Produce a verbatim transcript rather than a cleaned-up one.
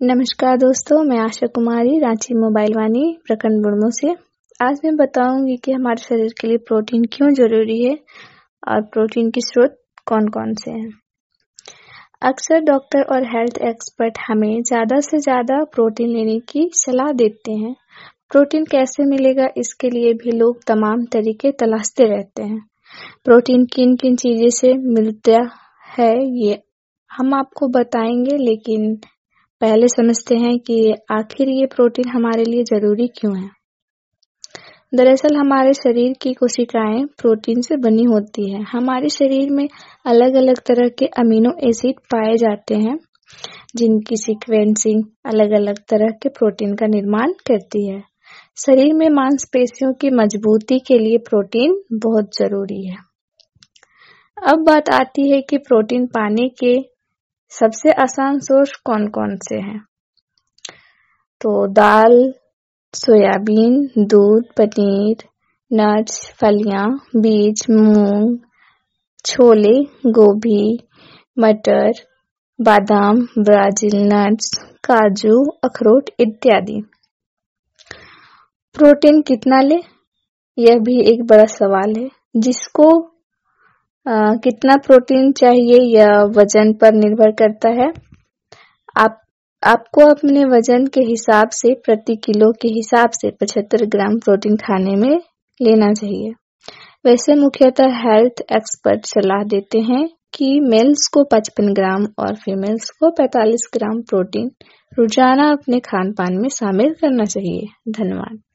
नमस्कार दोस्तों, मैं आशा कुमारी रांची मोबाइल वानी प्रखंड बुड़मो से। आज मैं बताऊंगी कि हमारे शरीर के लिए प्रोटीन क्यों जरूरी है और प्रोटीन के स्रोत कौन कौन से हैं। अक्सर डॉक्टर और हेल्थ एक्सपर्ट हमें ज्यादा से ज्यादा प्रोटीन लेने की सलाह देते हैं। प्रोटीन कैसे मिलेगा, इसके लिए भी लोग तमाम तरीके तलाशते रहते हैं। प्रोटीन किन किन चीजें से मिलता है ये हम आपको बताएंगे, लेकिन पहले समझते हैं कि आखिर ये प्रोटीन हमारे लिए जरूरी क्यों है। दरअसल हमारे शरीर की कोशिकाएं प्रोटीन से बनी होती है। हमारे शरीर में अलग अलग तरह के अमीनो एसिड पाए जाते हैं, जिनकी सीक्वेंसिंग अलग अलग तरह के प्रोटीन का निर्माण करती है। शरीर में मांसपेशियों की मजबूती के लिए प्रोटीन बहुत जरूरी है। अब बात आती है कि प्रोटीन पाने के सबसे आसान सोर्स कौन कौन से हैं। तो दाल, सोयाबीन, दूध, पनीर, नट्स, फलियां, बीज, मूंग, छोले, गोभी, मटर, बादाम, ब्राजील नट्स, काजू, अखरोट इत्यादि। प्रोटीन कितना ले, यह भी एक बड़ा सवाल है। जिसको आ, कितना प्रोटीन चाहिए यह वजन पर निर्भर करता है। आप आपको अपने वजन के हिसाब से प्रति किलो के हिसाब से पचहत्तर ग्राम प्रोटीन खाने में लेना चाहिए। वैसे मुख्यतः हेल्थ एक्सपर्ट सलाह देते हैं कि मेल्स को पचपन ग्राम और फीमेल्स को पैंतालीस ग्राम प्रोटीन रोजाना अपने खान पान में शामिल करना चाहिए। धन्यवाद।